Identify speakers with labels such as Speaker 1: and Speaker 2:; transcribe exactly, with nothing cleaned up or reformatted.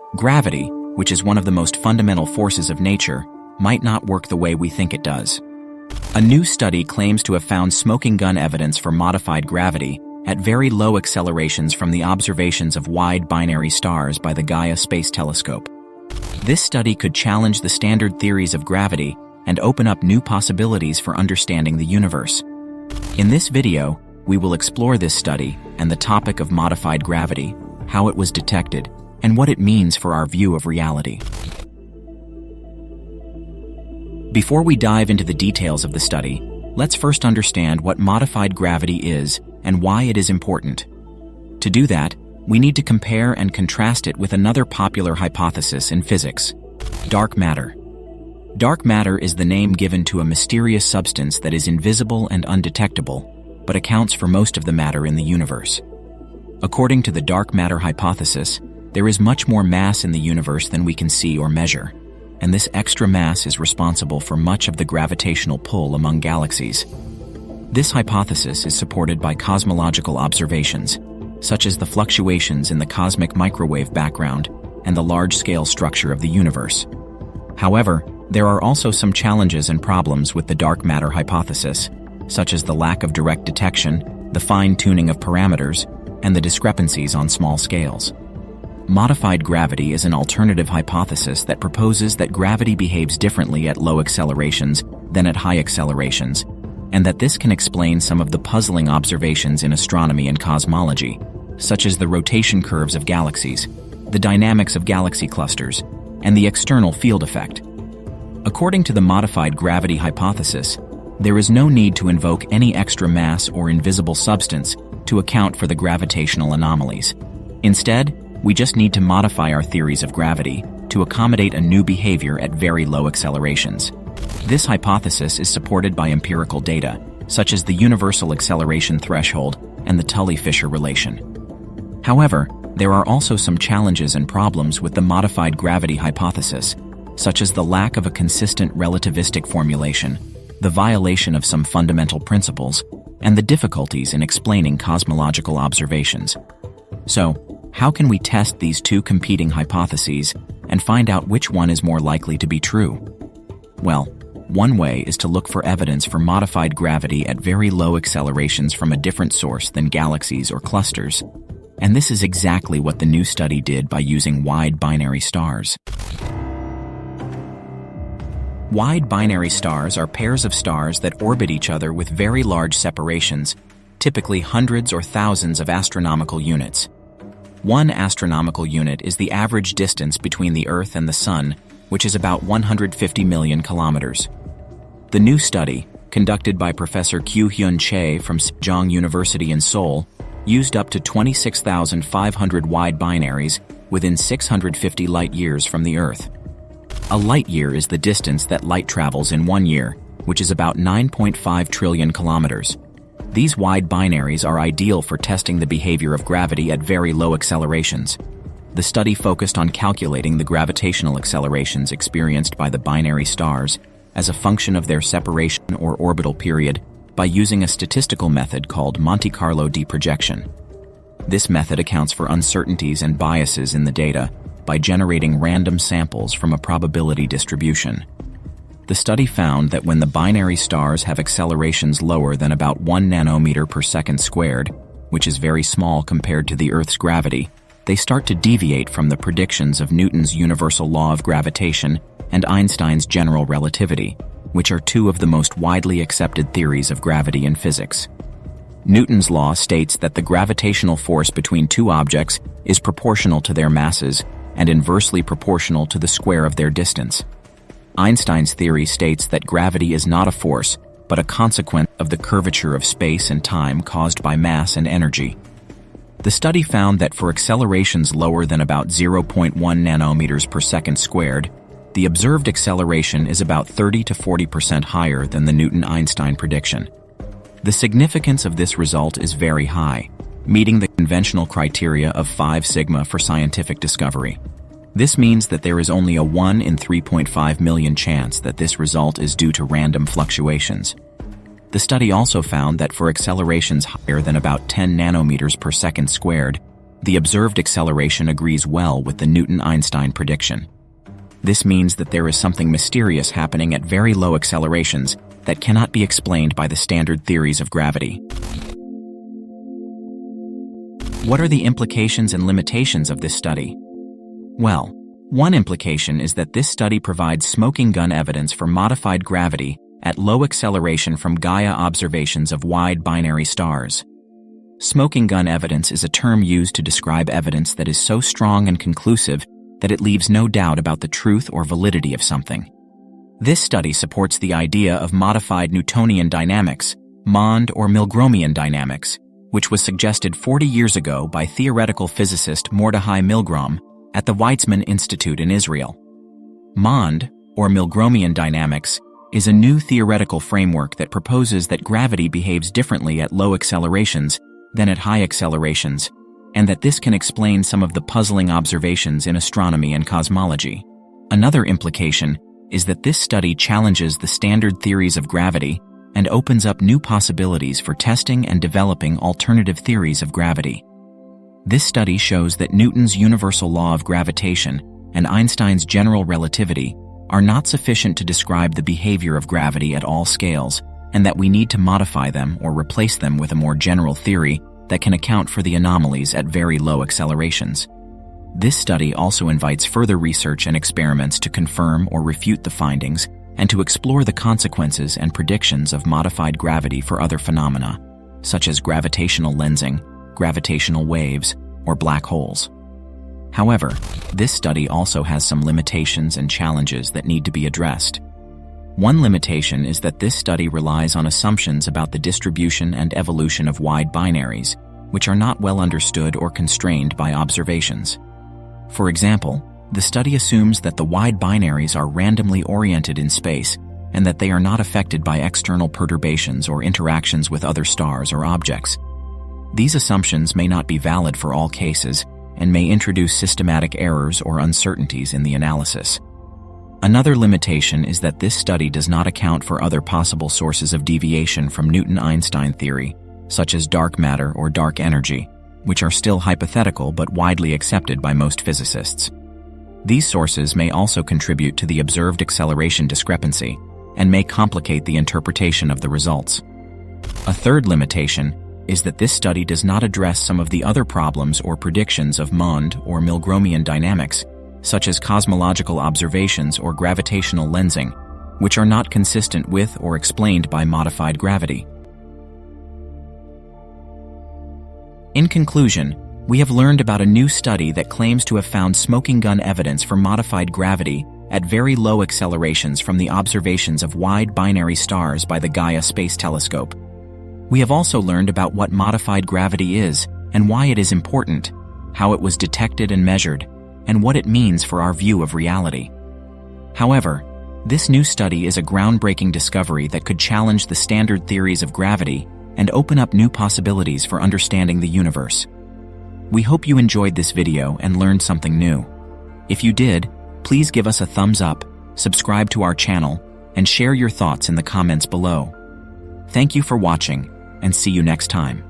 Speaker 1: Gravity, which is one of the most fundamental forces of nature, might not work the way we think it does. A new study claims to have found smoking gun evidence for modified gravity at very low accelerations from the observations of wide binary stars by the Gaia Space Telescope. This study could challenge the standard theories of gravity and open up new possibilities for understanding the universe. In this video, we will explore this study and the topic of modified gravity, how it was detected, and what it means for our view of reality. Before we dive into the details of the study, let's first understand what modified gravity is and why it is important. To do that, we need to compare and contrast it with another popular hypothesis in physics: dark matter. Dark matter is the name given to a mysterious substance that is invisible and undetectable, but accounts for most of the matter in the universe. According to the dark matter hypothesis, there is much more mass in the universe than we can see or measure, and this extra mass is responsible for much of the gravitational pull among galaxies. This hypothesis is supported by cosmological observations, such as the fluctuations in the cosmic microwave background and the large-scale structure of the universe. However, there are also some challenges and problems with the dark matter hypothesis, such as the lack of direct detection, the fine-tuning of parameters, and the discrepancies on small scales. Modified gravity is an alternative hypothesis that proposes that gravity behaves differently at low accelerations than at high accelerations, and that this can explain some of the puzzling observations in astronomy and cosmology, such as the rotation curves of galaxies, the dynamics of galaxy clusters, and the external field effect. According to the modified gravity hypothesis, there is no need to invoke any extra mass or invisible substance to account for the gravitational anomalies. Instead, we just need to modify our theories of gravity to accommodate a new behavior at very low accelerations. This hypothesis is supported by empirical data, such as the universal acceleration threshold and the Tully-Fisher relation. However, there are also some challenges and problems with the modified gravity hypothesis, such as the lack of a consistent relativistic formulation, the violation of some fundamental principles, and the difficulties in explaining cosmological observations. So, how can we test these two competing hypotheses and find out which one is more likely to be true? Well, one way is to look for evidence for modified gravity at very low accelerations from a different source than galaxies or clusters. And this is exactly what the new study did by using wide binary stars. Wide binary stars are pairs of stars that orbit each other with very large separations, typically hundreds or thousands of astronomical units. One astronomical unit is the average distance between the Earth and the Sun, which is about one hundred fifty million kilometers. The new study, conducted by Professor Kyu-Hyun Che from Sejong University in Seoul, used up to twenty-six thousand five hundred wide binaries within six hundred fifty light-years from the Earth. A light-year is the distance that light travels in one year, which is about nine point five trillion kilometers. These wide binaries are ideal for testing the behavior of gravity at very low accelerations. The study focused on calculating the gravitational accelerations experienced by the binary stars as a function of their separation or orbital period by using a statistical method called Monte Carlo d-projection. This method accounts for uncertainties and biases in the data by generating random samples from a probability distribution. The study found that when the binary stars have accelerations lower than about one nanometer per second squared, which is very small compared to the Earth's gravity, they start to deviate from the predictions of Newton's universal law of gravitation and Einstein's general relativity, which are two of the most widely accepted theories of gravity in physics. Newton's law states that the gravitational force between two objects is proportional to their masses and inversely proportional to the square of their distance. Einstein's theory states that gravity is not a force, but a consequence of the curvature of space and time caused by mass and energy. The study found that for accelerations lower than about zero point one nanometers per second squared, the observed acceleration is about thirty to forty percent higher than the Newton-Einstein prediction. The significance of this result is very high, meeting the conventional criteria of five sigma for scientific discovery. This means that there is only a one in three point five million chance that this result is due to random fluctuations. The study also found that for accelerations higher than about ten nanometers per second squared, The observed acceleration agrees well with the Newton-Einstein prediction. This means that there is something mysterious happening at very low accelerations that cannot be explained by the standard theories of gravity. What are the implications and limitations of this study? Well, one implication is that this study provides smoking gun evidence for modified gravity at low acceleration from Gaia observations of wide binary stars. Smoking gun evidence is a term used to describe evidence that is so strong and conclusive that it leaves no doubt about the truth or validity of something. This study supports the idea of modified Newtonian dynamics, Mond or Milgromian dynamics, which was suggested forty years ago by theoretical physicist Mordechai Milgrom at the Weizmann Institute in Israel. Mond, or Milgromian dynamics, is a new theoretical framework that proposes that gravity behaves differently at low accelerations than at high accelerations, and that this can explain some of the puzzling observations in astronomy and cosmology. Another implication is that this study challenges the standard theories of gravity and opens up new possibilities for testing and developing alternative theories of gravity. This study shows that Newton's universal law of gravitation and Einstein's general relativity are not sufficient to describe the behavior of gravity at all scales, and that we need to modify them or replace them with a more general theory that can account for the anomalies at very low accelerations. This study also invites further research and experiments to confirm or refute the findings and to explore the consequences and predictions of modified gravity for other phenomena, such as gravitational lensing, gravitational waves, or black holes. However, this study also has some limitations and challenges that need to be addressed. One limitation is that this study relies on assumptions about the distribution and evolution of wide binaries, which are not well understood or constrained by observations. For example, the study assumes that the wide binaries are randomly oriented in space and that they are not affected by external perturbations or interactions with other stars or objects. These assumptions may not be valid for all cases and may introduce systematic errors or uncertainties in the analysis. Another limitation is that this study does not account for other possible sources of deviation from Newton-Einstein theory, such as dark matter or dark energy, which are still hypothetical but widely accepted by most physicists. These sources may also contribute to the observed acceleration discrepancy and may complicate the interpretation of the results. A third limitation is that this study does not address some of the other problems or predictions of Mond or Milgromian dynamics, such as cosmological observations or gravitational lensing, which are not consistent with or explained by modified gravity. In conclusion, we have learned about a new study that claims to have found smoking gun evidence for modified gravity at very low accelerations from the observations of wide binary stars by the Gaia Space Telescope. We have also learned about what modified gravity is and why it is important, how it was detected and measured, and what it means for our view of reality. However, this new study is a groundbreaking discovery that could challenge the standard theories of gravity and open up new possibilities for understanding the universe. We hope you enjoyed this video and learned something new. If you did, please give us a thumbs up, subscribe to our channel, and share your thoughts in the comments below. Thank you for watching, and see you next time.